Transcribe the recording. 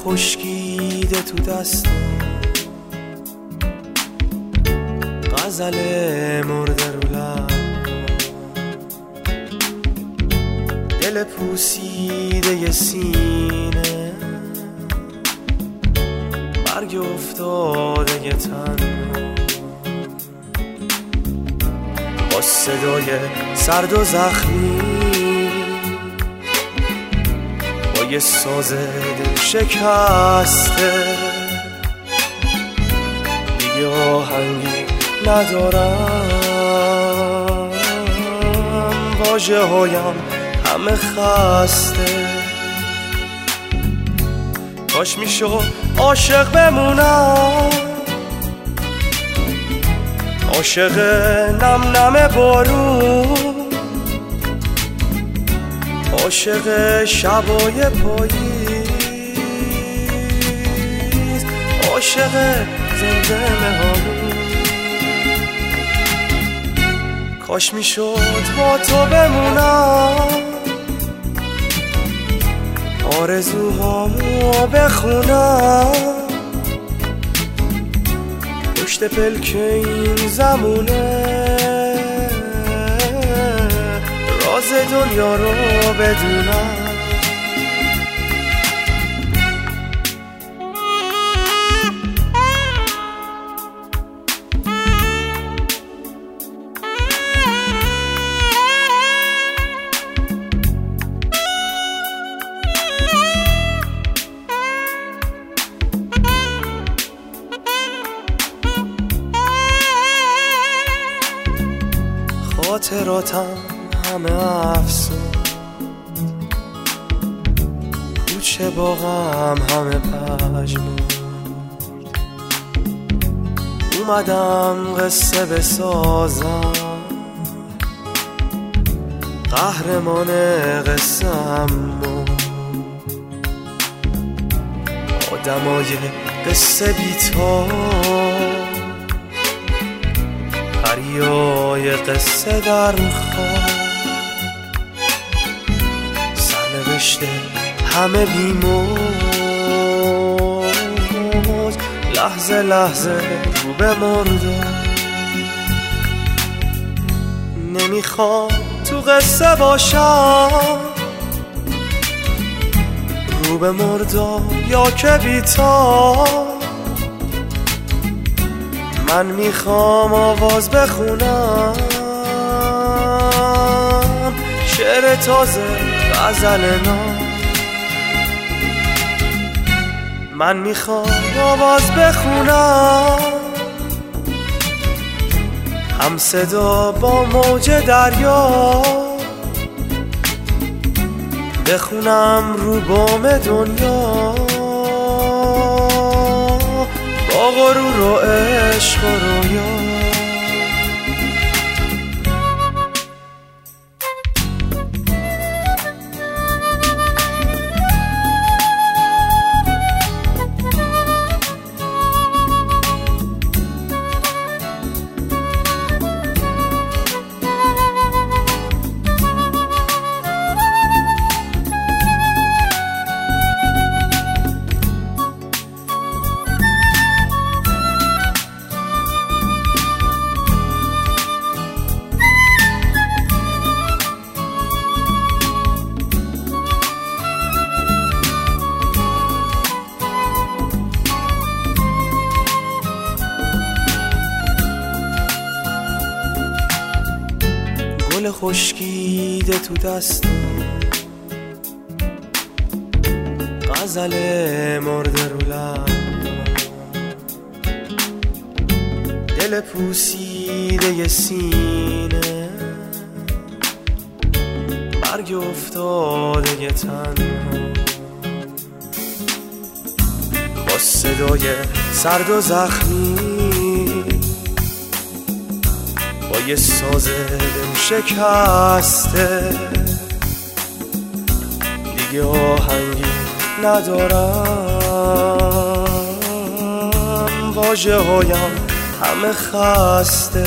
خشکیده تو دستم، غزل مرده رو لب، دل پوسیده ی سینه، برگ افتاده ی تنها، با صدای سرد و زخمی، با یه ساز دل شکسته، دیگه آهنگی ندارم، واژه هایم همه خسته. کاش میشد عاشق بمونم، عاشق نم نم بارون، عاشق شبای پاییز، عاشق زنده مهامون. کاش میشد با تو بمونم، آرزوهامو بخونم، پشت پلک این زمونه، راز دنیا رو بدونم. خاطراتم همه افسون، کوچه باغم همه پژمرد، اومدم قصه بسازم، قهرمان قصه اما آدمای قصه بی‌تاب، پریای قصه در خواب، سرنوشته همه بیموج، لحظه لحظه رو به مرده. نمیخوام تو قصه باشم، رو به مرده یا که بی‌تاب. من میخوام آواز بخونم، شعر تازه غزل نو. من میخوام آواز بخونم، هم صدا با موج دریا، بخونم رو بام دنیا، با غرور و عشق و رویا. گل خشکیده تو دستم، غزل مرده رو لب، دل پوسیده ی سینه، برگ افتاده ی تنها، با صدای سرد و زخمی، با یه ساز دل شکسته، دیگه آهنگی ندارم، واژه هایم همه خسته.